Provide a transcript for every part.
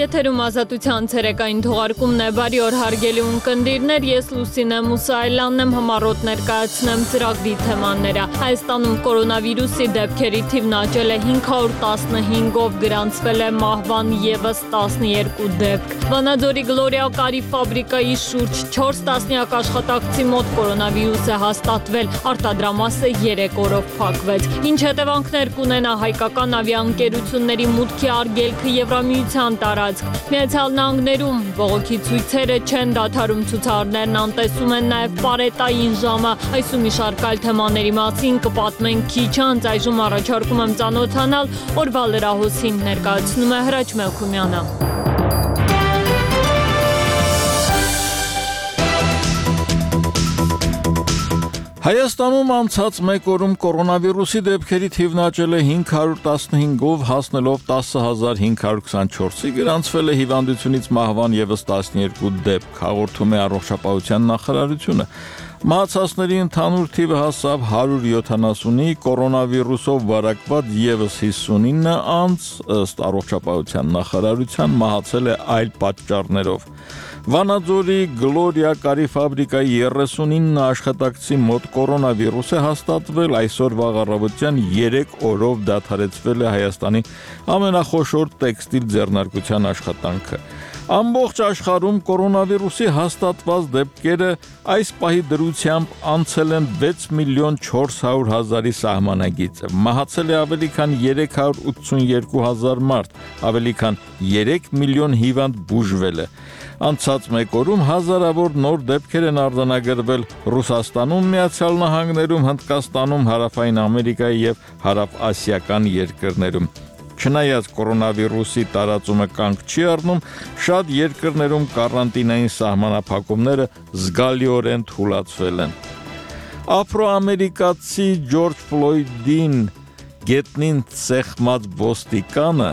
Եթերում ազատության ցերեկային թողարկումն է, բարի օր հարգելի ունկնդիրներ, ես Լուսինե Մուսայելյանն եմ, համառոտ ներկայացնեմ ծրագրի թեմաները։ Հայաստանում կորոնավիրուսի դեպքերի թիվն աճել է 515-ով, գրանցվել է մահվան ևս 12 դեպք։ Վանաձորի Գլորիա կարի ֆաբրիկայի շուրջ 4 տասնյակ աշխատակցի մոտ կորոնավիրուս է հաստատվել, արտադրամասը 3 օրով փակվեց։ Ինչ հետևանքներ կունենա հայկական ավիաընկերությունների մուտքի արգելքը Եվրամիության տարածք։ Միացյալ Նահանգներում բողոքի ցույցերը չեն դադարում, ցուցարարներն անտեսում են նաև պարետային ժամը։ Այս ու մի շարք այլ թեմաների մասին կպատմենք քիչ անց, այժմ առաջարկում եմ ծանոթանալ օրվա լրահոսին, ներկայացնում է Հրաչ Մելքումյանը։ Հայաստանում անցած մեկ օրում կորոնավիրուսի դեպքերի թիվն աճել է 515-ով, հասնելով 10,524-ի, գրանցվել է հիվանդությունից մահվան ևս 12 դեպք, հաղորդում է Առողջապահության նախարարությունը։ Մահացածների ընդհանուր թիվը հասավ 170-ի, կորոնավիրուսով վարակված ևս 59 անձ, ըստ Առողջապահության նախարարության, մահացել է այլ պատճառներով։ Վանաձորի Գլորիա կարի ֆաբրիկայի 39 աշխատակցի մոտ կորոնավիրուս է հաստատվել, այսօր վաղ առավոտյան 3 օրով դադարեցվել է Հայաստանի ամենախոշոր տեքստիլ ձեռնարկության աշխատանքը։ Ամբողջ աշխարհում կորոնավիրուսի հաստատված դեպքերը այս պահի դրությամբ անցել են 6 միլիոն 400 հազարի սահմանագիծը։ Մահացել է ավելի քան 382 հազար մարդ, ավելի քան 3 միլիոն հիվանդ բուժվել է։ Անցած մեկ օրում հազարավոր նոր դեպքեր են արձանագրվել Ռուսաստանում, Միացյալ Նահանգներում, Հնդկաստանում, Հարավային Ամերիկայի և հարավասիական երկրներում։ Չնայած կորոնավիրուսի տարածումը կանգ չի առնում, շատ երկրներում կարանտինային սահմանափակումները զգալիորեն թուլացվել են։ Աֆրոամերիկացի Ջորջ Ֆլոյդին գետնին սեղմած ոստիկանը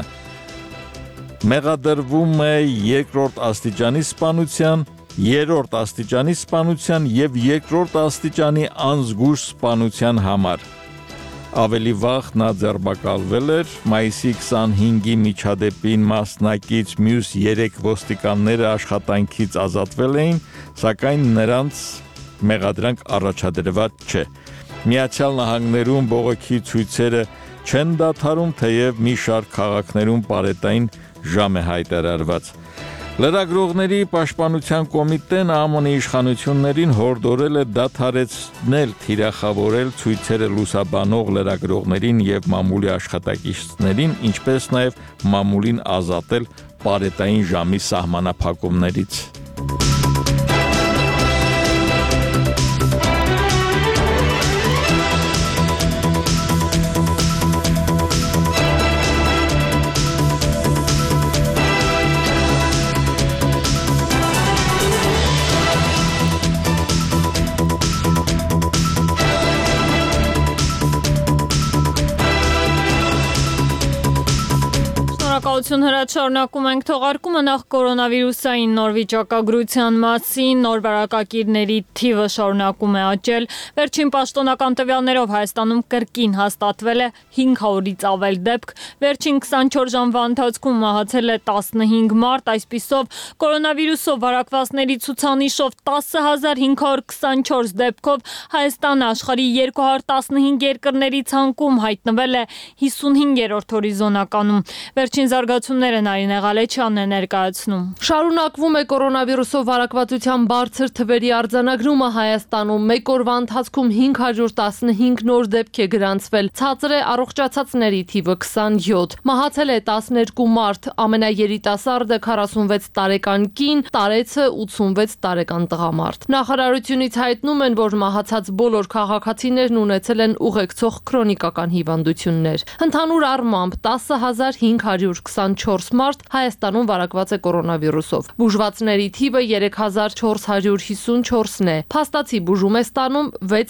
մեղադրվում է երկրորդ աստիճանի սպանության, երրորդ աստիճանի սպանության և երկրորդ աստիճանի անզգույշ սպանության համար։ Ավելի վաղ նա ձերբակալվել էր, մայիսի 25-ի միջադեպին մասնակից մյուս 3 ոստիկանները աշխատանքից ազատվել էին, սակայն նրանց մեղադրանք առաջադրված չէ։ Միացյալ Նահանգներում բողոքի ցույցերը չեն դադարում, թեև մի շարք քաղաքներում պարետային ժամ է հայտարարված։ Լրագրողների պաշտպանության կոմիտեն ԱՄՆ-ի իշխանություններին հորդորել է դադարեցնել թիրախավորել ցույցերը լուսաբանող լրագրողներին և մամուլի աշխատակիցներին, ինչպես նաև մամուլին ազատել պարետային ժամի սահմանափակումներից։ Շնորհակալություն Հրաչ, շարունակում ենք թողարկումը, նախ կորոնավիրուսային նոր վիճակագրության մասին, նոր վարակակիրների թիվը շարունակում է աճել, վերջին պաշտոնական տվյալներով Հայաստանում կրկին հաստատվել է 500-ից ավել դեպք, վերջին 24 ժամվա ընթացքում մահացել է 15 մարդ, այսպիսով կորոնավիրուսով վարակվածների ցուցանիշով 10,524 դեպքով Հայաստանը աշխարհի 215 երկրների ցանկում հայտնվել է 55-րդ հորիզոնականում։ Վերջին զարգացումները Նարինե Ղալեչյանն է ներկայացնում։ Շարունակվում է կորոնավիրուսով վարակվածության բարձր թվերի արձանագրումը Հայաստանում։ Մեկ օրվա ընթացքում 515 նոր դեպք է գրանցվել։ Ցածր է առողջացածների թիվը 27։ Մահացել է 12 մարդ, ամենաերիտասարդը 46 տարեկան կին, տարեցը 86 տարեկան տղամարդ։ Նախարարությունից հայտնում են, որ մահացած բոլոր քաղաքացիներն ունեցել են ուղեկցող քրոնիկական հիվանդություններ։ Ընդհանուր առմամբ 10,524 մարդ Հայաստանում վարակված է կորոնավիրուսով։ Բուժվածների թիվը 3454-ն է։ Փաստացի բուժում է ստանում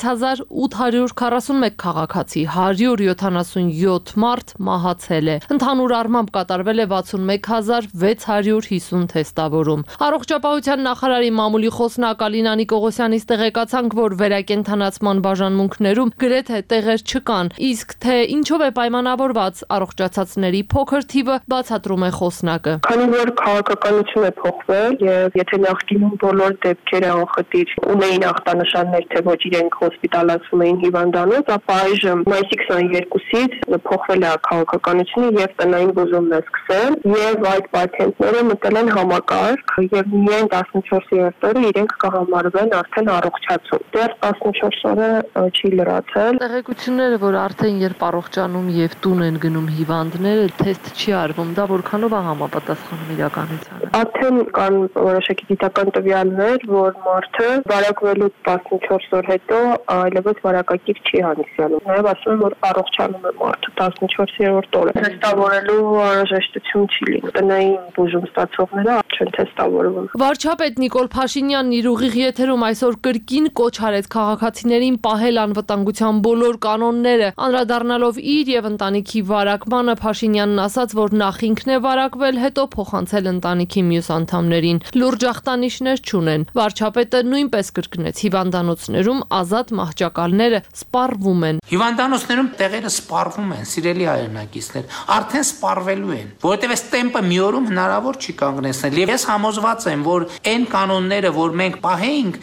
6841 քաղաքացի, 177 մարդ մահացել է։ Ընդհանուր առմամբ կատարվել է 61650 թեստավորում։ Առողջապահության նախարարի մամուլի խոսնակ Ալինա Նիկողոսյանից տեղեկացանք, որ վերակենդանացման բաժանմունքներում գրեթե տեղեր չկան, իսկ թե ինչով է պայմանավորված առողջացածների փոքր թիվը թիվը, բացատրում է խոսնակը։ Քանի որ քաղաքականություն է փոխվել եւ եթե նախկինում բոլոր դեպքերը անխտիր ունեին ախտանշաններ, թե ոչ իրենք հոսպիտալացվում էին հիվանդանոց, ապա այժմ մայիսի 22-ից փոխվել է քաղաքականությունը եւ տնային բուժումն է սկսել եւ այդ պացիենտները մտել են համակարգ եւ միայն 14-րդ օրը իրենք կհամարվեն արդեն առողջացում։ Դեռ 14 օրը չի լրացել։ Տեղեկությունները, որ արդեն երբ առողջանում եւ տուն են գնում հիվանդները, թեստ չի արվում, դա որքանով է համապատասխանում իրականությանը։ Արդեն կան որոշակի գիտական տվյալներ, որ մարդը վարակվելուց 14 օր հետո այլևս վարակակիր չի հանդիսանում։ Նաեւ ասում են, որ առողջանում է մարդը 14-րդ օրը։ Թեստավորելու անհրաժեշտություն չի լինում։ Տնային բուժում ստացողները չեն թեստավորվում։ Վարչապետ Նիկոլ Փաշինյանն իր ուղիղ եթերում այսօր կրկին կոչ արեց քաղաքացիներին պահել անվտանգության բոլոր կանոնները, անդրադառնալով իր եւ ընտանիքի վարակմանը, Փաշինյանն ասաց, որ նախ ինքն է վարակվել, հետո փոխանցել ընտանիքի մյուս անդամներին։ Լուրջ ախտանիշներ չունեն։ Վարչապետը նույնպես կրկնեց, հիվանդանոցներում ազատ մահճակալները սպառվում են։ Հիվանդանոցներում տեղերը սպառվում են, սիրելի հայրենակիցներ, արդեն սպառվելու են, որովհետև այս տեմպը մի օրում հնարավոր չի կանգնեցնել։ Եվ ես համոզված եմ, որ այն կանոնները, որ մենք պահեինք,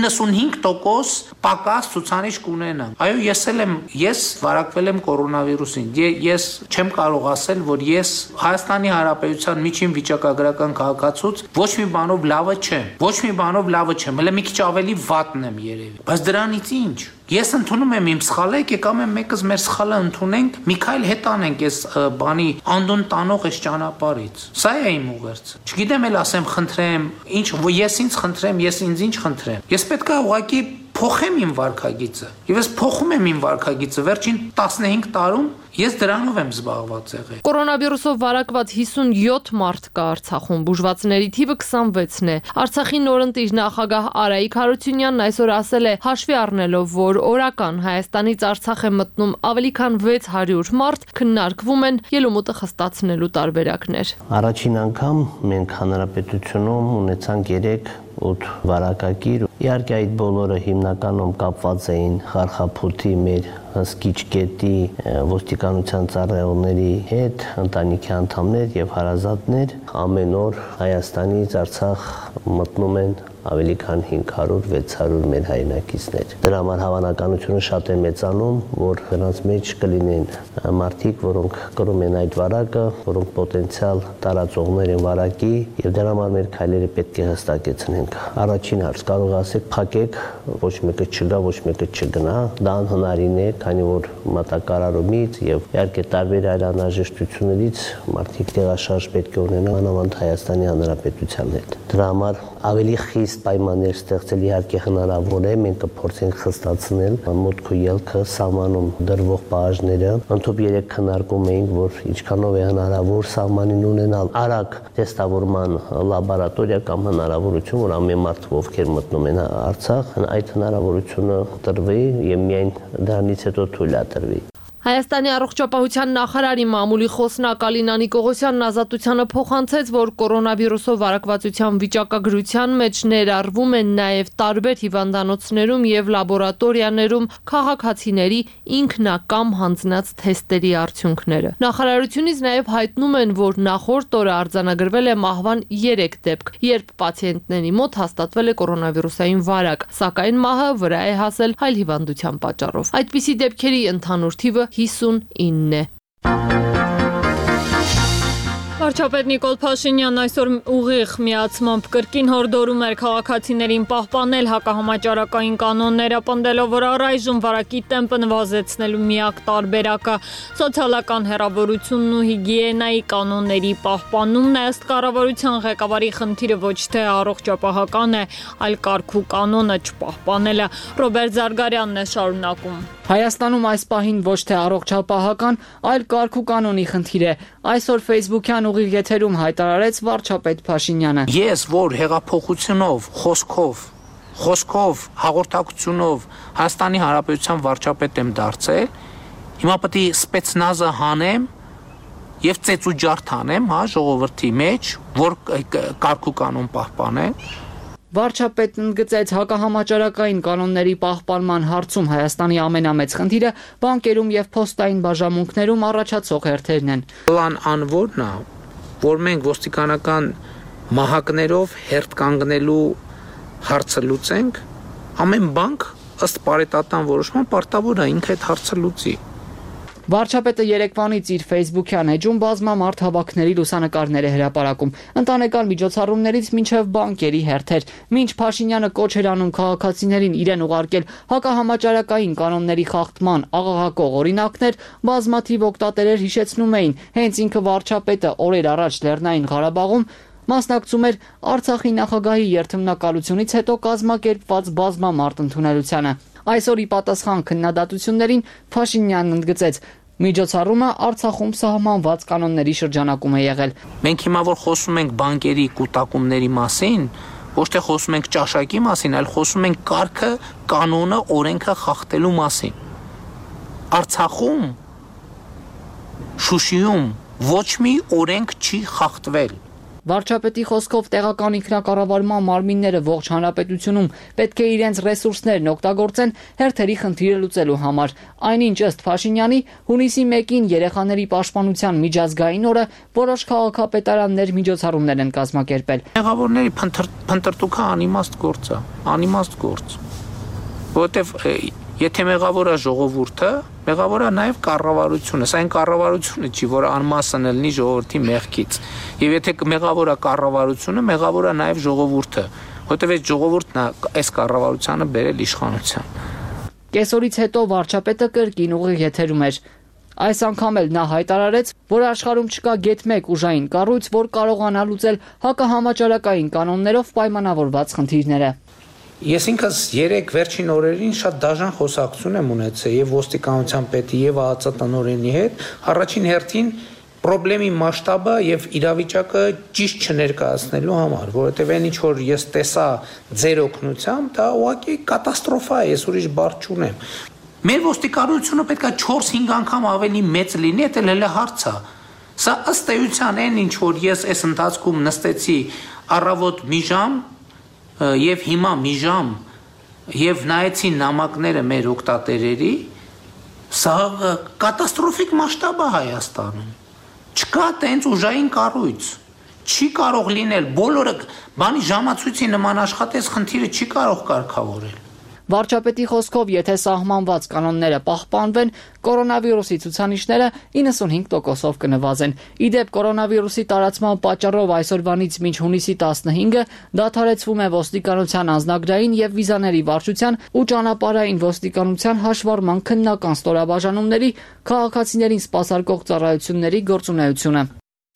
95% պակաս ցուցանիշ կունենան։ Այո, ես վարակվել եմ կորոնավիրուսին։ Ես չեմ կարող ասել, որ ես Հայաստանի Հանրապետության միջին վիճակագրական քաղաքացուց ոչ մի բանով լավը չեմ։ Ոչ մի բանով լավը չեմ, հələ մի քիչ ավելի վատն եմ երևի։ Բայց դրանից ինչ։ Ես ընդունում եմ իմ սխալը, եկամ եմ մեկս մեր սխալը ընդունենք, մի քայլ հետ անենք այս բանի անդուն տանող այս ճանապարհից։ Սա է իմ ուղերձը։ Չգիտեմ էլ ասեմ խնդրեմ, ինչ ես ինձ խնդրեմ, ես ինձ ինչ խնդրեմ։ Ես պետք է ուղղակի փոխեմ իմ վարքագիծը։ Եվ ես փոխում եմ իմ վարքագիծը վերջին 15 տարում ես դրանով եմ զբաղված եղել։ Կորոնավիրուսով վարակված 57 մարդ կա Արցախում, բուժվածների թիվը 26-ն է։ Արցախի նորընտիր նախագահ Արայիկ Հարությունյանն այսօր ասել է, հաշվի առնելով, որ օրական Հայաստանից Արցախ է մտնում ավելի քան 600 մարդ, քննարկվում են ելումուտը խստացնելու տարբերակներ։ Առաջին անգամ մենք հանրապետությունում ունեցանք 3-8 վարակագիր։ Իհարկե այդ բոլորը հիմնականում կապված էին Խարխափութի մեր հսկիչ կետի ոստիկանության ծառայողների հետ, ընտանիքի անդամներ եւ հարազատներ ամեն օր Հայաստանից Արցախ մտնում են ավելի քան 500-600 մեր հայրենակիցներ։ Դրա համար հավանականությունը շատ է մեծանում, որ նրանց մեջ կլինեն մարդիկ, որոնք կրում են այդ վարակը, որոնք պոտենցիալ տարածողներ են վարակի, եւ դրա համար մեր քայլերը պետք է հստակեցնենք։ Առաջին հարց կարող ասեք, փակեք, ոչ մեկը չգա, ոչ մեկը չգնա, դա անհնարին է, քանի որ մատակարարումից եւ իհարկե տարբեր այլ անհրաժեշտություններից մարդիկ տեղաշարժ պետք է ունենան անավանդ Հայաստանի Հանրապետության հետ։ Դրա համար ավելի խիստ պայմաններ ստեղծել իհարկե հնարավոր է, մենք կփորձենք խստացնել մուտք ու ելքը սահմանում դրվող բաժները։ Ընդհանուր 3 քննարկում էինք, որ ինչքանով է հնարավոր սահմանին ունենալ արագ տեստավորման լաբորատորիա կամ հնարավորություն, որ ամեն մարդ ովքեր մտնում են Արցախ, այդ հնարավորությունը տրվի եւ միայն դրանից հետո թույլ տրվի։ Հայաստանի առողջապահության նախարարի մամուլի խոսնակ Ալինա Նիկողոսյանն Ազատությանը փոխանցեց, որ կորոնավիրուսով վարակվածության վիճակագրության մեջ ներառվում են նաև տարբեր հիվանդանոցներում եւ լաբորատորիաներում քաղաքացիների ինքնակամ հանձնած թեստերի արդյունքները։ Նախարարությունից նաև հայտնում են, որ նախորդ օրը արձանագրվել է մահվան 3 դեպք, երբ պացիենտների մոտ հաստատվել է կորոնավիրուսային վարակ, սակայն մահը վրա է հասել այլ հիվանդության պատճառով։ Այդպիսի դեպքերի ընդհանուր թիվը 59 է։ Վարչապետ Նիկոլ Փաշինյանն այսօր ուղիղ միացմամբ կրկին հորդորում էր քաղաքացիներին պահպանել հակահամաճարակային կանոնները, պնդելով, որ առայժմ վարակի տեմպը նվազեցնելու միակ տարբերակը սոցիալական հեռավորությունն ու հիգիենայի կանոնների պահպանումն է։ Ըստ կառավարության ղեկավարի խնդիրը ոչ թե առողջապահական է, այլ կարգ ու կանոնը չպահպանելը։ Ռոբերտ Զարգարյանն է շարունակում։ Հայաստանում այս պահին ոչ թե առողջապահական, այլ կարգ ու կանոնի խնդիր է։ Այսօր Facebook-յան ուղիղ եթերում հայտարարեց վարչապետ Փաշինյանը։ Ես, որ հեղափոխությունով, խոսքով, հաղորդակցությունով Հայաստանի Հանրապետության վարչապետ եմ դարձել, հիմա պետք է սպեցնազը հանեմ եւ ծեծուջարդ հանեմ, ժողովրդի մեջ, որ կարգ ու կանոն պահպանեն։ Վարչապետն ընդգծեց հակահամաճարակային կանոնների պահպանման հարցում Հայաստանի ամենամեծ խնդիրը բանկերում եւ փոստային բաժանմունքներում առաջացող հերթերն են։ Պլան անորն է, որ մենք ոստիկանական մահակներով հերթ կանգնելու հարցը լուծենք, ամեն բանկ ըստ պարետատան որոշման պարտավոր է ինքը այդ հարցը լուծի։ Վարչապետը երեկվանից իր Facebook-յան էջում բազմամարդ հավաքների լուսանկարներ է հրապարակում, ընտանեկան միջոցառումներից մինչև բանկերի հերթեր, մինչ Փաշինյանը կոչ էր անում քաղաքացիներին իրեն ուղարկել հակահամաճարակային կանոնների խախտման աղաղակող օրինակներ, բազմաթիվ օգտատերեր հիշեցնում էին, հենց ինքը վարչապետը օրեր առաջ Լեռնային Ղարաբաղում մասնակցում էր Արցախի նախագահի երթմնակալությունից հետո կազմակերպված բազմամարդ ընդունելությանը։ Այսօր ի պատասխան քննադատություններին Փաշինյանն ընդգծեց. միջոցառումը Արցախում սահմանված կանոնների շրջանակում է եղել։ Մենք հիմա որ խոսում ենք բանկերի կուտակումների մասին, ոչ թե խոսում ենք ճաշակի մասին, այլ խոսում ենք կարգը, կանոնը, օրենքը խախտելու մասին։ Արցախում, Շուշիում ոչ մի օրենք չի խախտվել։ Վարչապետի խոսքով տեղական ինքնակառավարման մարմինները ողջ հանրապետությունում պետք է իրենց ռեսուրսներն օգտագործեն հերթերի խնդիրը լուծելու համար։ Այնինչ ըստ Փաշինյանի հունիսի 1-ին երեխաների պաշտպանության միջազգային օրը որոշ քաղաքապետարաններ միջոցառումներ են կազմակերպել։ Մեղավորների փնտրտուքը անիմաստ գործ է, անիմաստ գործ։ Որովհետև եթե մեղավորը ժողովուրդը, մեղավորը նաև կառավարությունը, սա այն կառավարությունը չի, որ անմասն լինի ժողովրդի մեղքից։ Եվ եթե մեղավորը կառավարությունը, մեղավորը նաև ժողովուրդը, որովհետև այդ ժողովուրդն է այս կառավարությանը բերել իշխանության։ Կեսօրից հետո վարչապետը կրկին ուղիղ եթերում էր։ Այս անգամ էլ նա հայտարարեց, որ աշխարհում չկա գեթ մեկ ուժային կառույց, որ կարողանա լուծել հակահամաճարակային կանոններով պայմանավորված խնդիրները։ Ես ինքս երեք վերջին օրերին շատ դաժան խոսակցություն եմ ունեցել եւ ոստիկանության պետի եւ ԱԱԾ տնօրենի հետ, առաջին հերթին խնդրի մասշտաբը եւ իրավիճակը ճիշտ չներկայացնելու համար, որովհետեւ այն ինչ որ ես տեսա ձեր օգնությամբ, դա ուղղակի կատաստրոֆա է, ես ուրիշ բառ չունեմ։ Մեր ոստիկանությունը պետք է 4-5 անգամ ավելի մեծ լինի, դա էլ հարց է։ Սա ըստ էության այն ինչ որ ես այս ընթացքում նստեցի առավոտ մի ժամ եւ հիմա մի ժամ եւ նայեցի նամակները մեր օգտատերերի, սա կատաստրոֆիկ մասշտաբ է Հայաստանում։ Չկա տենց ուժային կառույց, չի կարող լինել, բոլորը բանի ժամացույցի նման աշխատես, խնդիրը չի կարող կարգավորել։ Վարչապետի խոսքով, եթե սահմանված կանոնները պահպանվեն, կորոնավիրուսի ցուցանիշները 95%-ով կնվազեն։ Իդեպ կորոնավիրուսի տարածման պատճառով այսօրվանից մինչ հունիսի 15-ը դադարեցվում է ոստիկանության անձնագրային եւ վիզաների վարչության ու ճանապարհային ոստիկանության հաշվառման քննական ստորաբաժանումների քաղաքացիներին սպասարկող ծառայությունների գործունեությունը։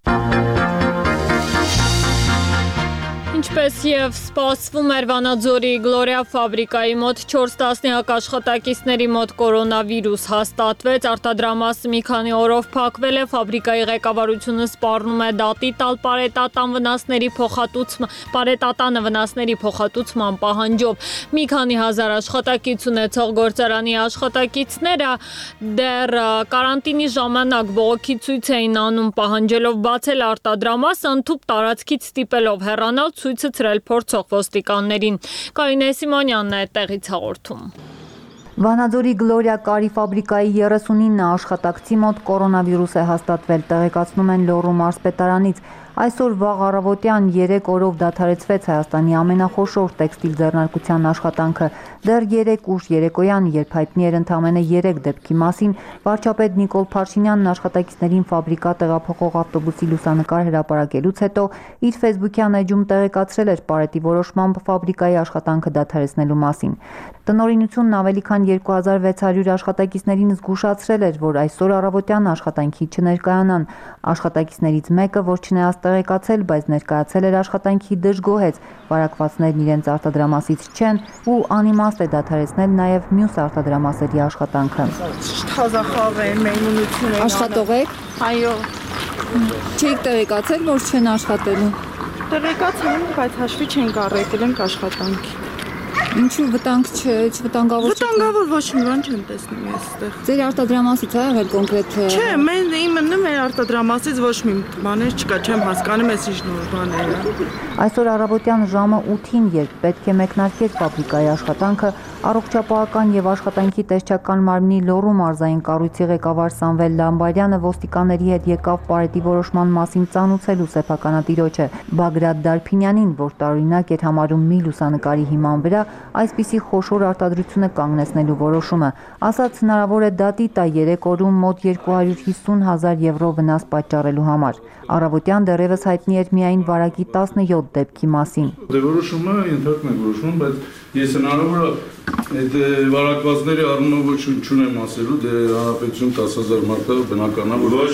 Ինչպես եւ սպասվում էր Վանաձորի Գլորիա ֆաբրիկայի մոտ 4 տասնյակ աշխատակիցների մոտ կորոնավիրուս հաստատվեց, արտադրամասը մի քանի օրով փակվել է, ֆաբրիկայի ղեկավարությունը սպառնում է դատի տալ պարետատանը վնասների փոխհատուցման պահանջով։ Մի քանի հազար աշխատակից ունեցող գործարանի աշխատակիցները դեռ կարանտինի ժամանակ բողոքի ցույց էին անում, պահանջելով բացել արտադրամասը, ընդհուպ տարածքից ստիպելով հեռանալ ցույցը ցրել փորձող ոստիկաններին։ Կարինե Սիմոնյանն է տեղից հաղորդում։ Վանաձորի Գլորիա կարի ֆաբրիկայի 39 աշխատակցի մոտ կորոնավիրուս է հաստատվել, տեղեկացնում են Լոռու մարզպետարանից։ Այսօր վաղ առավոտյան 3 օրով դադարեցվեց Հայաստանի ամենախոշոր տեքստիլ ձեռնարկության աշխատանքը։ Դեռ 3 ուշ երեկոյան, երբ հայտնի էր ընդամենը 3 դեպքի մասին, վարչապետ Նիկոլ Փաշինյանն աշխատակիցներին ֆաբրիկա տեղափոխող ավտոբուսի լուսանկար հրապարակելուց հետո իր Facebook-յան էջում տեղեկացրել էր պարետի որոշմամբ ֆաբրիկայի աշխատանքը դադարեցնելու մասին։ Տնօրինությունն ավելի քան 2600 աշխատակիցներին զգուշացրել էր, որ այսօր առավոտյան աշխատանքի չներկայանան։ Աշխատակիցներից մեկը, որ չնայած տեղեկացել, բայց ներկայացել էր աշխատանքի, դժգոհեց, վարակվածներն իրենց արտադրամասից չեն ու անիմաստ է դադարեցնել նաև մյուս արտադրամասերի աշխատանքը։ Թազախավ է, մենունություն է։ Աշխատող եք։ Այո։ Չեք տեղեկացել, որ չեն աշխատելու։ Տեղեկացել, բայց հաշվի չենք առեկել ենք աշխատանքի։ Ինչու վտանգ չէ, վտանգավոր չէ։ Վտանգավոր ոչ մի բան չեմ տեսնում ես այստեղ։ Ձեր արտադրամասից է եղել կոնկրետ։ Չէ, մեր արտադրամասից ոչ մի բաներ չկա, չեմ հասկանում ես ինչ նոր բաներ է։ Այսօր առավոտյան ժամը 8-ին, երբ պետք է մեկնարկեր ֆաբրիկայի աշխատանքը, առողջապահական եւ աշխատանքի տեսչական մարմնի Լոռու մարզային կառույցի ղեկավար Սամվել Լամբարյանը ոստիկանների հետ եկավ Պարետի որոշման մասին ծանուցելու սեփականատիրոջը Բագրատ Դարփինյանին, որ տարօրինակ էր համարում մի լուսանկարի հիման վրա այսպիսի խոշոր արտադրությունը կանգնեցնելու որոշումը, ասաց հնարավոր է դատի տա 3 օրում մոտ 250,000 եվրո վնաս պատճառելու համար։ Առավոտյան դեռևս հայտնի էր միայն վարակի 17 դեպքի մասին։ Դե որոշումը ենթարկում է որոշում, բայց ես հնարավոր է այդ վարակվածների առումով ոչ չունեմ ասելու, դե հանրապետություն 10,000 մարդը բնական է, որ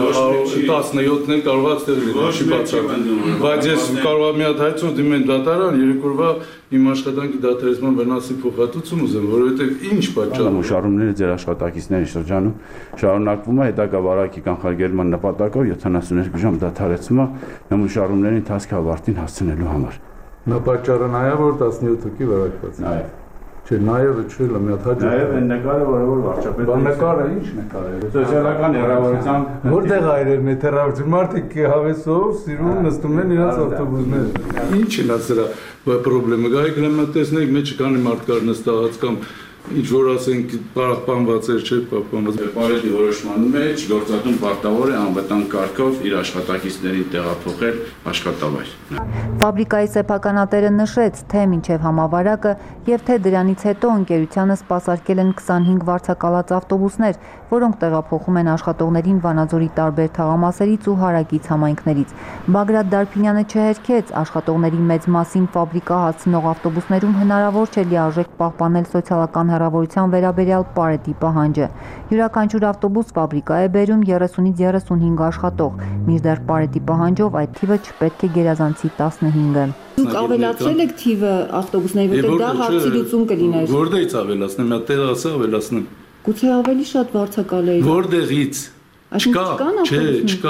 17-ն է կարող է ստեղել, չի բացառվում։ Բայց ես կարող եմ մի հատ հայցով դիմեմ դատարան, 3 օրվա իմ աշխատանքի դադարեցման վնասի փոխհատուցում ուզեմ, որովհետև ինչ պատճառ շարժումները ձեր աշխատակիցների շրջանում շարունակվում է հետագա վարակի կանխարգելման նպատակով 72 ժամ դադարեցումը նմուշարումների ընթացքի ավարտին հասցնելու համար։ Նա պատճառը նա է, որ 17 հոգի վարակված է։ Չէ, նաև չէ, մի հատ հաջող։ Նաև այն նկարը, որ վարչապետը։ Բան նկարը ինչ նկար է։ Սոցիալական հեռավորության որտեղ այրերն է թերավորություն, մարդիկ հավեսով սիրուն նստում են իրաց ավտոբուսները։ Ինչ է նա սրա պրոբլեմը, գայք նամատեսնեք, մեջը կանի մարդ կար նստած կամ ինչ որ ասենք պահպանված էր, չէ պահպանված։ Պարետի որոշման մեջ գործատուն պարտավոր է անվտանգ կարգով իր աշխատակիցներին տեղափոխել աշխատավայր։ Ֆաբրիկայի սեփականատերը նշեց, թե մինչև համավարակը եւ թե դրանից հետո ընկերությանը սպասարկել են 25 վարձակալած ավտոբուսներ, որոնք տեղափոխում են աշխատողներին Վանաձորի տարբեր թաղամասերից ու հարակից համայնքներից։ Բագրատ Դարփինյանը չհերքեց, աշխատողների մեծ մասին ֆաբրիկա հասցնող ավտոբուսներում հնարավոր չէ լիարժեք պահպանել սոցիալական հեռավորության վերաբերյալ Պարետի պահանջը։ Յուրաքանչյուր ավտոբուս ֆաբրիկա է բերում 30-ից 35 աշխատող, մինչդեռ Պարետի պահանջով այդ թիվը չպետք է գերազանցի 15-ը։ Դուք ավելացրել եք թիվը ավտոբուսների, որտեղ դա հարցի լուծում կլիներ։ Որտեղից ավելացնեմ, մի տեղ ասա ավելացնեմ։ Գուցե ավելի շատ վարձակալ էի։ Որտեղից։ Չկա, չէ, չկա։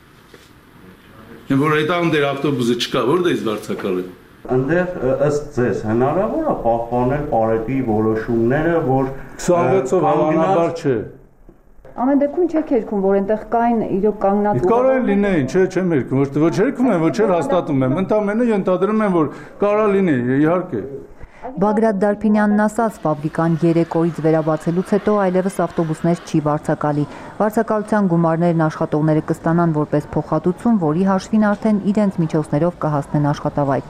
Որ այդ անդեր ավտոբուսը չկա, որտեղից վարձակալ է։ Այնտեղ ըստ ձեզ հնարավոր է պահպանել Պարետի որոշումները, որ 26-ով հավանաբար չէ։ Ամեն դեպքում չեք երգում, որ այնտեղ կային իրոք կանգնած կարող է լինեին, չէ, չեմ երգում, ոչ երգում եմ, ոչ հաստատում եմ, ընդամենը ենթադրում եմ, որ կարող լինի, իհարկե։ Բագրատ Դարփինյանն ասաց, ֆաբրիկան 3 օրից վերաբացելուց հետո այլևս ավտոբուսներ չի վարձակալի։ Վարձակալության գումարներն աշխատողները կստանան որպես փոխհատուցում, որի հաշվին արդեն իրենց միջոցներով կհասնեն աշխատավայր։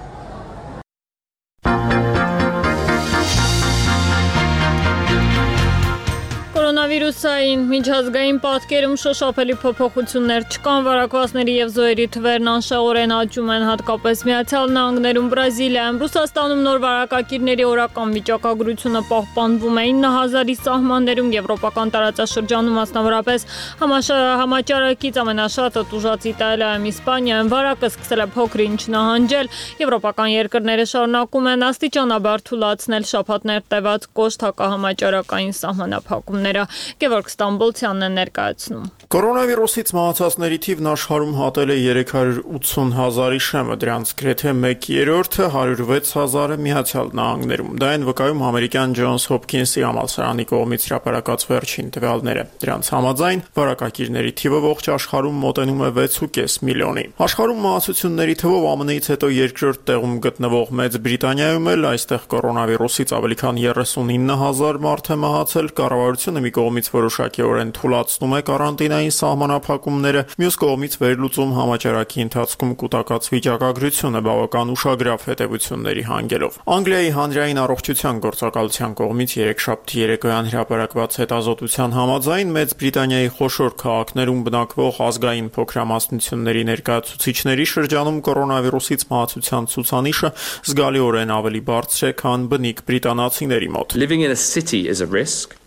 Կորոնավիրուսային միջազգային պատկերում շոշափելի փոփոխություններ չկան, վարակվածների եւ զոհերի թվերն անշեղորեն աճում են, հատկապես Միացյալ Նահանգներում, Բրազիլիայում, Ռուսաստանում նոր վարակակիրների օրական վիճակագրությունը պահպանվում է 9000-ի սահմաններում, եվրոպական տարածաշրջանում, մասնավորապես համաճարակից ամենաշատը տուժած Իտալիայում, Իսպանիայում վարակը սկսել է փոքր-ինչ նահանջել, եվրոպական երկրները շարունակում են աստիճանաբար թուլացնել շաբաթներ տևած կոշտ հակահամաճարակային սահմանափակումները։ Գևորգ Ստամբոլցյանն է ներկայացնում։ Կորոնավիրուսից մահացածների թիվն աշխարհում հատել է 380,000-ի շեմը, դրանց գրեթե 1/3-ը 106,000-ը Միացյալ Նահանգներում։ Դա են վկայում ամերիկյան Ջոնս Հոփքինսի համալսարանի կողմից հրապարակած վերջին տվյալները։ Դրանց համաձայն վարակակիրների թիվը ողջ աշխարհում մոտենում է 6.5 միլիոնի։ Աշխարհում մահացությունների թվով ԱՄՆ-ից հետո երկրորդ տեղում գտնվող Մեծ Բրիտանիայում էլ այստեղ կորոնավիրուսից ավելի քան 39,000 մարդ է մահացել, կառավարությունը մի կողմից որոշակիորեն թուլացնում է կարանտինային սահմանափակումները, մյուս կողմից վերլուծում համաճարակի ընթացքում կուտակած վիճակագրությունը բավական ուշագրավ հետևությունների հանգելով։ Անգլիայի հանրային առողջության գործակալության կողմից երեքշաբթի երեկոյան հրապարակված հետազոտության համաձայն Մեծ Բրիտանիայի խոշոր քաղաքներում բնակվող ազգային փոքրամասնությունների ներկայացուցիչների շրջանում կորոնավիրուսից մահացության ցուցանիշը զգալիորեն ավելի բարձր է, քան բնիկ բրիտանացիների մոտ։ Living in a city is a risk.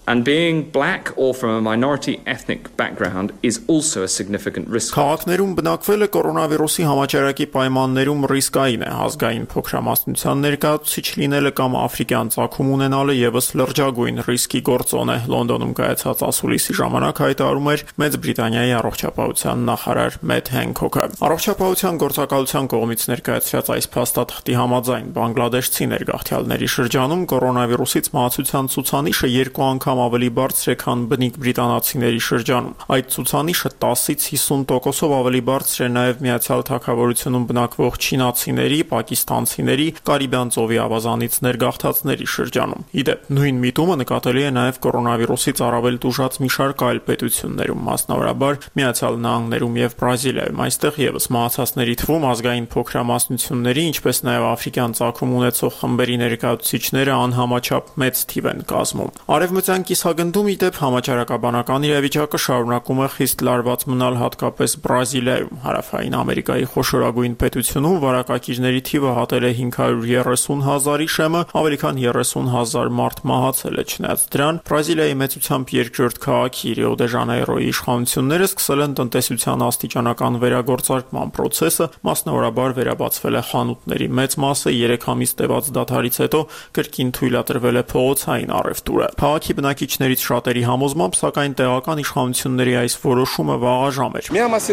And being black or from a minority ethnic background is also a significant risk. Քաղաքներում բնակվելը կորոնավիրուսի համաճարակի պայմաններում ռիսկային է, ազգային փոքրամասնության ներկայացուցիչ լինելը կամ աֆրիկյան ծագում ունենալը եւս լրջագույն ռիսկի գործոն է։ Լոնդոնում կայացած ասուլիսի ժամանակ հայտարարում էր Մեծ Բրիտանիայի առողջապահության նախարար Մեթ Հենքոքը։ Առողջապահության գործակալության կողմից ներկայացրած այս փաստաթղթի համաձայն Բանգլադեշցի ներգաղթյալների շրջանում կորոնավիրուսից մահացության ցուցանիշը 2 անգամ ավելի բարձր է, քան բնիկ բրիտանացիների շրջանում։ Այդ ցուցանիշը 10-ից 50%-ով ավելի բարձր է նաև Միացյալ Թագավորությունում բնակվող չինացիների, պակիստանցիների, Կարիբյան ծովի ավազանից ներգաղթածների շրջանում։ Իդեպ, նույն միտումը նկատելի է նաև կորոնավիրուսից առավել տուժած մի շարք այլ պետություններում, մասնավորաբար Միացյալ Նահանգներում եւ Բրազիլիայում։ Այստեղ եւս մահացածների թվում ազգային փոքրամասնությունների, ինչպես նաև աֆրիկյան ծագում ունեցող խմբերի ներկայացուցիչները անհամաչափ մեծ թիվ են կազմում։ Արևմտյան կիսագնդում իդեպ համաճարակաբանական իրավիճակը շարունակում է խիստ լարված մնալ հատկապես Բրազիլիայում։ Հարավային Ամերիկայի խոշորագույն պետությունում վարակակիրների թիվը հատել է 530,000-ի շեմը, ավելի քան 30,000 մարդ մահացել է։ Չնայած դրան, Բրազիլիայի մեծությամբ երկրորդ քաղաքի Ռիո դե Ժանեյրոյի իշխանությունները սկսել են տնտեսության աստիճանական վերագործարկման process-ը, մասնավորաբար վերաբացվել է խանութների մեծ մասը, 3 ամիս տևած դադարից հետո կրկին թույլատրվել է փողոցային առևտուրը։ Քաղաքի բնակիչներից շատերի համոզմամբ, սակայն տեղական իշխանությունների այս որոշումը վաղաժամ էր։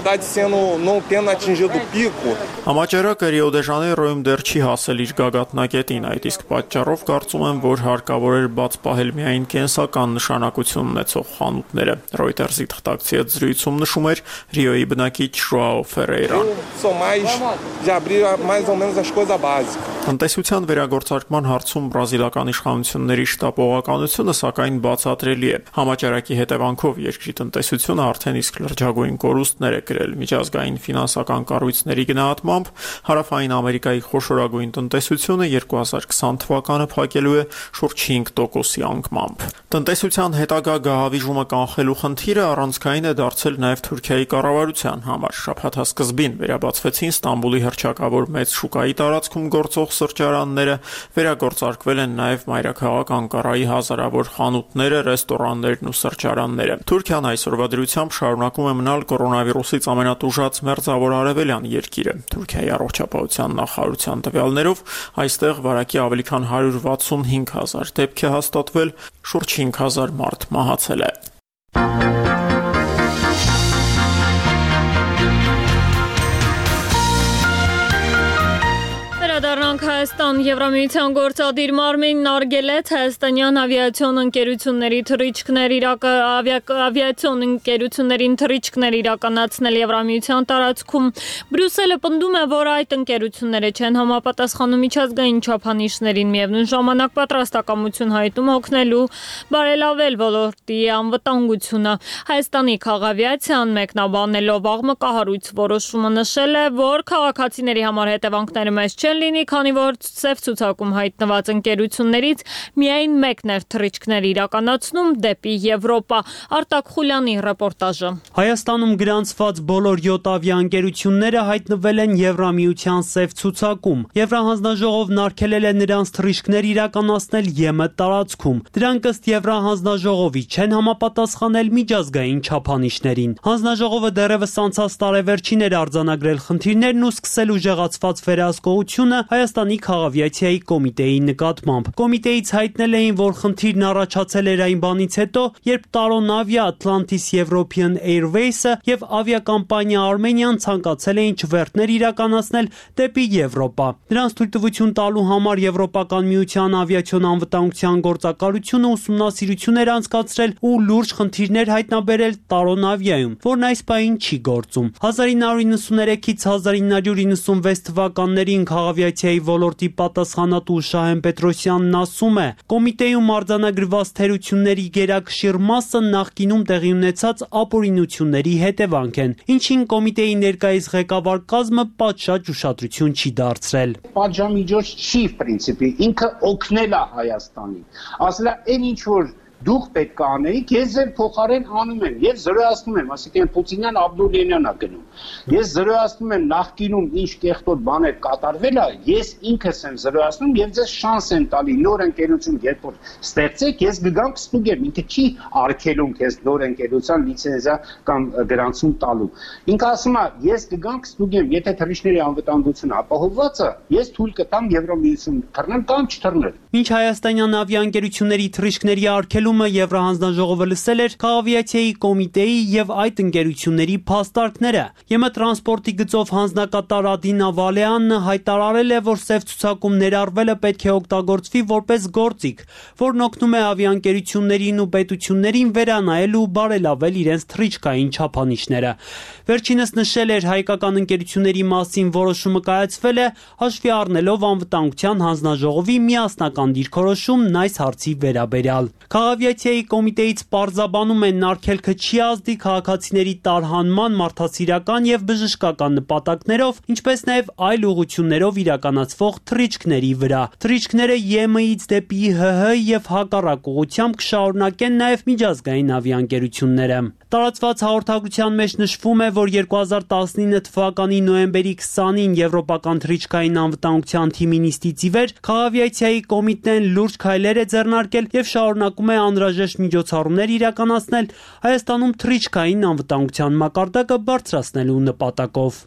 Համաճարակը Ռիո դե Ժանեյրոյում դեռ չի հասել իր գագաթնակետին, այդ իսկ պատճառով կարծում եմ, որ հարկավոր էր բաց պահել միայն կենսական նշանակություն ունեցող խանութները։ Reuters-ի թղթակցի հետ զրույցում նշում էր Ռիոյի բնակիչ Ժոաո Ֆերեյրան։ Տնտեսության վերագործարկման հարցում բրազիլական իշխանությունների շտապողականությունը սակայն բացատրելի է։ Համաճարակի հետևանքով երկրի տնտեսությունը արդեն իսկ լրջագույն կորուստներ է կրել։ Միջազգային ֆինանսական կառույցների գնահատմամբ Հարավային Ամերիկայի խոշորագույն տնտեսությունը 2020 թվականը փակելու է շուրջ 5%-ի անկմամբ։ Տնտեսության հետագա գահավիժումը կանխելու խնդիրը առանցքային է դարձել նաև Թուրքիայի կառավարության համար։ Շաբաթասկզբին վերաբացվեցին Ստամբուլի հռչակավոր մեծ շուկայի տարածքում գործող սրճարանները, վերագործարկվել են նաև մայրաքաղաք Անկարայի հազարավոր խանութները, ռեստորաններն ու սրճարանները։ Թուրքիան այսօրվա դրությամբ շարունակում է մնալ կորոնավիրուսից ամենատուժած մերձավոր արևելյան երկիրը։ Թուրքիայի առողջապահության նախարարության տվյալներով այստեղ վարակի ավելի քան 165,000 դեպք է հաստատվել, շուրջ 5,000 մարդ մահացել է։ Դառնանք Հայաստան Եվրամիության գործադիր մարմինն արգելեց հայաստանյան ավիացիոն ընկերությունների թռիչքներ իրականացնել Եվրամիության տարածքում։ Բրյուսելը պնդում է, որ այդ ընկերությունները չեն համապատասխանում միջազգային չափանիշներին, միևնույն ժամանակ պատրաստակամություն հայտնում օգնելու բարելավել ոլորտի անվտանգությունը։ Հայաստանի քաղավիացիան մեկնաբանելով աղմկահարույց որոշումը նշել է, որ քաղաքացիների համար հետևանքները մեծ չեն լինի, քանի որ սև ցուցակում հայտնված ընկերություններից միայն մեկն էր թռիչքներ իրականացնում դեպի Եվրոպա։ Արտակ Խուլյանի ռեպորտաժը։ Հայաստանում գրանցված բոլոր 7 ավիաընկերությունները հայտնվել են Եվրամիության սև ցուցակում։ Եվրահանձնաժողովն արգելել է նրանց թռիչքներ իրականացնել ԵՄ տարածքում։ Դրանք ըստ Եվրահանձնաժողովի չեն համապատասխանել միջազգային չափանիշներին։ Հանձնաժողովը դեռևս անցած տարեվերջին էր արձանագրել խնդիրներն ու սկսել ուժեղացված վերահսկողությունը Հայաստանի քաղավիացիայի կոմիտեի նկատմամբ։ Կոմիտեից հայտնել էին, որ խնդիրն առաջացել էր այն բանից հետո, երբ Տարոնավիա, Atlantis European Airways-ը եւ ավիակամպանիա Armenian ցանկացել էին չվերթներ իրականացնել դեպի Եվրոպա։ Դրանց թույլտվություն տալու համար Եվրոպական միության ավիացիոն անվտանգության գործակալությունը ուսումնասիրություն էր անցկացրել ու լուրջ խնդիրներ հայտնաբերել Տարոնավիայում, որն այս պահին չի գործում։ 1993-ից 1996 թվականներին քաղավիացիայի ոլորտի պատասխանատու Շահեն Պետրոսյանն ասում է. կոմիտեում արձանագրված թերությունների գերակշիռ մասը նախկինում տեղի ունեցած ապօրինությունների հետևանք են, ինչին կոմիտեի ներկայիս ղեկավար կազմը պատշաճ ուշադրություն չի դարձրել։ Պատժամիջոց չի, պրինցիպի, ինքը օգնել է Հայաստանին, ասել է, այն ինչ որ դուք պետք է անեիք, ես ձեր փոխարեն անում եմ եւ զրոյացնում եմ, ասիկան Պուտինյան Աբդուլյանն է գնում։ Ես զրոյացնում եմ նախկինում ինչ կեղտոտ բաներ կատարվել է, ես ինքս եմ զրոյացնում եւ ձեզ շանս եմ տալի նոր ընկերություն երբ որ ստեղծեք, ես կգամ կստուգեմ, ինքը չի արգելում քեզ նոր ընկերության լիցենզիա կամ գրանցում տալու։ Ինքը ասում է, ես կգամ կստուգեմ, եթե թռիչքների անվտանգությունը ապահովված է, ես թույլ կտամ Եվրամիություն թռնել կամ չթռնել։ Մինչ հայաստանյան ավիաընկերությունների թռիչքների արգելումը Եվրահանձնաժողովը լսել էր Քաղավիացիայի կոմիտեի եւ այդ ընկերությունների փաստարկները։ ԵՄ տրանսպորտի գծով հանձնակատար Ադինա Վալեանն հայտարարել է, որ սև ցուցակում ներառվելը պետք է օգտագործվի որպես գործիք, որն օգնում է ավիաընկերություններին ու պետություններին վերանայել ու բարելավել իրենց թռիչքային չափանիշները։ Վերջինս նշել էր, հայկական ընկերությունների մասին որոշումը կայացվել է հաշվի առնելով անվտանգության հանձնաժողովի միասնական դիրքորոշումն այս հարցի վերաբերյալ։ Քաղավիացիայի կոմիտեից պարզաբանում են, արգելքը չի ազդի քաղաքացիների տարհանման, մարդասիրական եւ բժշկական նպատակներով, ինչպես նաեւ այլ ուղղություններով իրականացվող թռիչքների վրա։ Թռիչքները ԵՄ-ից դեպի ՀՀ եւ հակառակ ուղղությամբ կշարունակեն նաեւ միջազգային ավիաընկերությունները։ Տարածված հաղորդագրության մեջ նշվում է, որ 2019 թվականի նոյեմբերի 20-ին Եվրոպական թռիչքային անվտանգության թիմի նիստից ի վեր Քաղավիացիայի կոմիտեն լուրջ քայլեր է ձեռնարկել եւ շարունակում է անհրաժեշտ միջոցառումներ իրականացնել Հայաստանում թռիչքային անվտանգության մակարդակը բարձրացնելու նպատակով։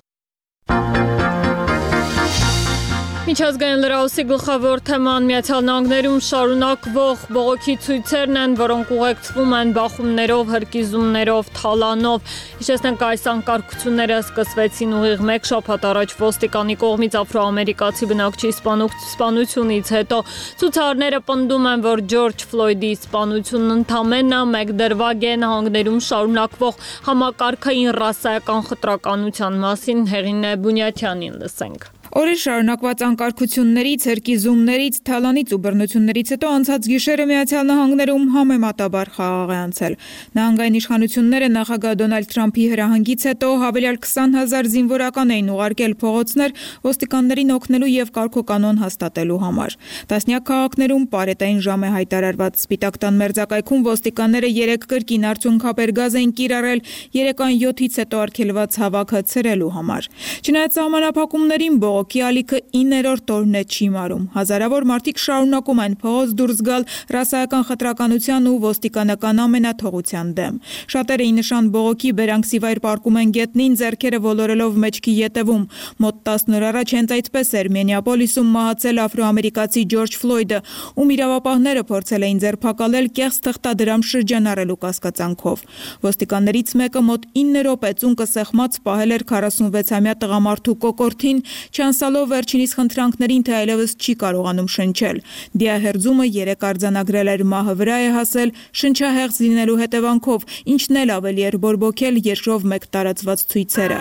Միջազգային լրահոսի գլխավոր թեման Միացյալ Նահանգներում շարունակվող բողոքի ցույցերն են, որոնք ուղեկցվում են բախումներով, հրկիզումներով, թալանով։ Հիշեցնենք, այս անկարգությունները սկսվեցին ուղիղ 1 շաբաթ առաջ ոստիկանի կողմից աֆրոամերիկացի բնակչի սպանությունից հետո։ Ցուցարարները պնդում են, որ Ջորջ Ֆլոյդի սպանությունն ընդամենը մեկ դրվագ է նահանգներում շարունակվող համակարգային ռասայական խտրականության մասին Հեղինե Բունյաթյանին լսենք։ Օրեր շարունակված անկարգություններից, հրկիզումներից, թալանից ու բռնություններից հետո անցած գիշերը Միացյալ Նահանգներում համեմատաբար խաղաղ է անցել։ Նահանգային իշխանությունները նախագահ Դոնալդ Թրամփի հրահանգից հետո հավելյալ 20,000 զինվորական էին ուղարկել փողոցներ ոստիկաններին օգնելու եւ կարգոկանոն հաստատելու համար։ Տասնյակ քաղաքներում պարետային ժամ է հայտարարված։ Սպիտակ տան մերձակայքում ոստիկանները 3 կրկին արցունքաբեր գազ էին կիրառել երեկոյան 7-ից հետո արգելված հավաքը ցրելու համար։ Չնայած սահմանափակումներին բողոքի ալիքը 9-րդ օրն է չի մարում։ Հազարավոր մարդիկ շարունակում են փողոց դուրս գալ ռասայական խտրականության ու ոստիկանական ամենաթողության դեմ։ Շատերը ի նշան բողոքի Բերանքսիվայր պարկում են գետնին, ձեռքերը ոլորելով մեջքի ետևում։ Մոտ 10 օր առաջ հենց այդպես էր Մինեապոլիսում մահացել աֆրոամերիկացի Ջորջ Ֆլոյդը, ում իրավապահները փորձել էին ձերբակալել կեղծ թղթադրամ շրջանառելու կասկածանքով։ Ոստիկաններից մեկը մոտ 9 րոպե ծունկը սեղմած պահել էր 46-ամյա տղամարդու կոկորդին, չանցալով վերջինիս խնդրանքներին, թե այլևս չի կարողանում շնչել։ Դիահերձումը 3 արձանագրել էր, մահը վրա է հասել շնչահեղձ լինելու հետևանքով, ինչն էլ ավելի էր բորբոքել երկրով մեկ տարածված ցույցերը։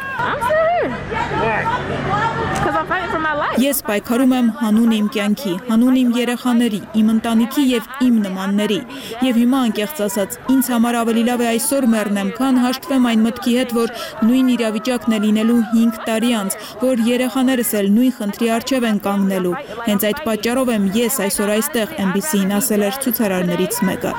Ես պայքարում եմ հանուն իմ կյանքի, հանուն իմ երեխաների, իմ ընտանիքի եւ իմ նմանների։ Եվ հիմա անկեղծ ասած, ինձ համար ավելի լավ է այսօր մեռնեմ, քան հաշտվեմ այն մտքի հետ, որ նույն իրավիճակն է լինելու 5 տարի անց, որ երեխաներս էլ նույն խնդրի առջև են կանգնելու։ Հենց այդ պատճառով եմ ես այսօր այստեղ, NBC-ին ասել էր ցուցարարներից մեկը։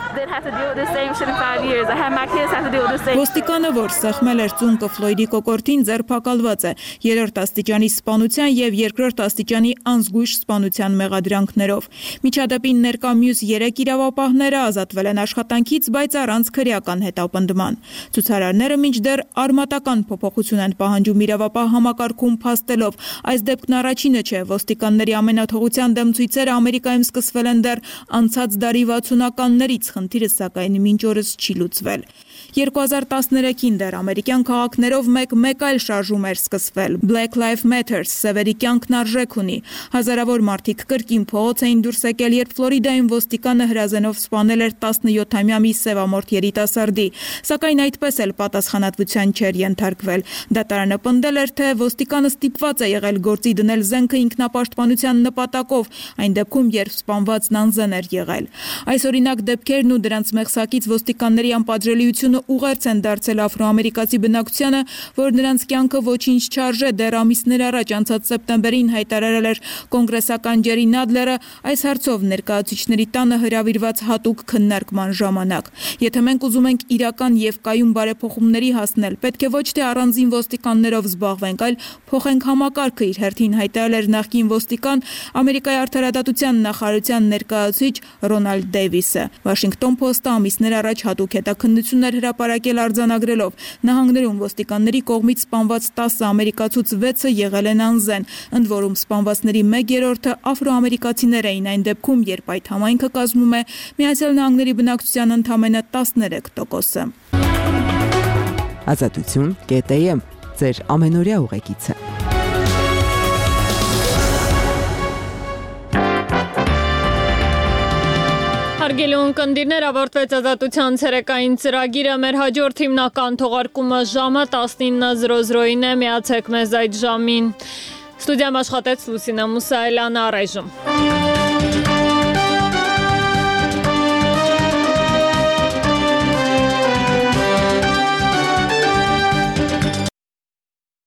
Ոստիկանը, որ սեղմել էր ծունկը Ֆլոյդի կոկորդին, ձերբակալված է 3-րդ աստիճանի սպանության եւ 2-րդ աստիճանի անզգույշ սպանության մեղադրանքներով։ Միջադեպին ներկա մյուս 3 իրավապահները ազատվել են աշխատանքից, բայց առանց քրեական հետապնդման։ Ցուցարարները մինչդեռ արմատական փոփոխություն են պահանջում իրավապահ համակարգում փաստելով։ Այս դեպքն առաջինը չէ, ոստիկանների ամենաթողության դեմ ցույցերը Ամերիկայում սկսվել են դեռ անցած դարի 60-ականներից, խնդիրը սակայն մինչ օրս չի լուծվել։ 2013-ին դեռ ամերիկյան քաղաքներով մեկ այլ շարժում էր սկսվել։ Black Lives Matter սևերի կյանքն արժեք ունի։ Հազարավոր մարդիկ կրկին փողոց էին դուրս եկել, երբ Ֆլորիդայում ոստիկանը հրազենով սպանել էր 17-ամյա մի սևամորթ երիտասարդի, սակայն այդպես էլ պատասխանատվության չէր ենթարկվել։ Դատարանը պնդել էր, թե ոստիկանը ստիպված է եղել գործի դնել զենքը ինքնապաշտպանության նպատակով, այն դեպքում, երբ սպանվածն անզեն էր եղել։ Այս օրինակ դեպքերն ու դրանց մեղսակից ոստիկանների անպատժելիությունը ուղերձ են դարձել աֆրոամերիկացի բնակչությանը, որ նրանց կյանքը ոչինչ չարժե։ Դեռ ամիսներ առաջ անցած սեպտեմբերին հայտարարել էր կոնգրեսական Ջերի Նադլերը այս հարցով ներկայացուցիչների տանը հրավիրված հատուկ քննարկման ժամանակ։ Եթե մենք ուզում ենք իրական եւ կայուն բարեփոխումների հասնել, պետք է ոչ թե առանձին ոստիկաններով զբաղվենք, այլ փոխենք համակարգը, իր հերթին հայտարարել էր նախկին ոստիկան Ամերիկայի արդարադատության նախարարության ներկայացուցիչ Ռոնալդ Դեյվիսը։ Washington Post-ը ամիսներ առաջ հատուկ հետաքննություններ հրապարակել արձանագրելով նահանգներում ոստիկանների կողմից սպանված 10 ամերիկացուց 6-ը եղել են անզեն, ընդ որում սպանվածների 1/3-ը աֆրոամերիկացիներ էին, այն դեպքում, երբ այդ համայնքը կազմում է Միացյալ Նահանգների բնակչության ընդամենը 13%-ը։ Ազատություն.am ձեր ամենօրյա ուղեկիցը։ Հարգելի ունկնդիրներ, ավարտվեց Ազատության ցերեկային ծրագիրը, մեր հաջորդ հիմնական թողարկումը ժամը 19:00-ին է, միացեք մեզ այդ ժամին։ Ստուդիայում աշխատեց Լուսինե Մուսայելյանը, առայժմ։